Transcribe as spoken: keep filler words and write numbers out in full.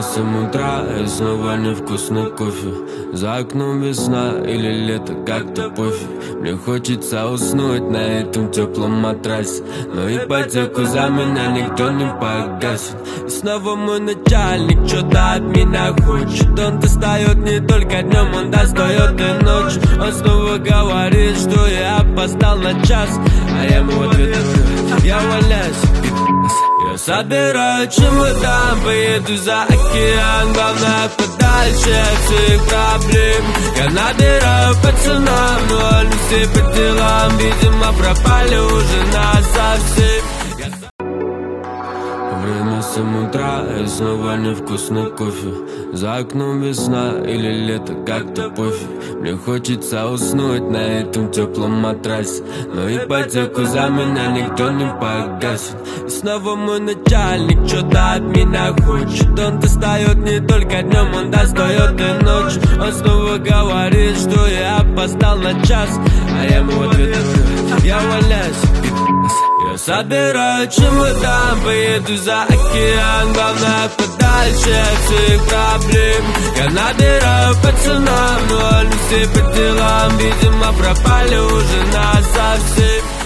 семь утра и снова невкусный кофе. За окном весна или лето, как-то пофиг. Мне хочется уснуть на этом теплом матрасе, но ипотеку за меня никто не погасит. И снова мой начальник что-то от меня хочет. Он достает не только днем, он достает и ночью. Он снова говорит, что я опоздал на час, а я ему в ответ говорю: я увольняюсь. Я собираю чемодан, поеду за океан. Главное, подальше от всех проблем. Я набираю пацанам, но они все по делам. Видимо, пропали уже насовсем. Время семь утра и снова невкусный кофе. За окном весна или лето, как-то пофиг. Мне хочется уснуть на этом теплом матрасе, но ипотеку за меня никто не погасит. И снова мой начальник что-то от меня хочет. Он достает не только днем, он достает и ночью. Он снова говорит, что я опоздал на час, а я ему в ответ говорю: я увольняюсь. Я собираю чемодан, поеду за океан. Главное, подальше от всех проблем. Я набираю пацанам, но они все по делам. Видимо, пропали уже насовсем.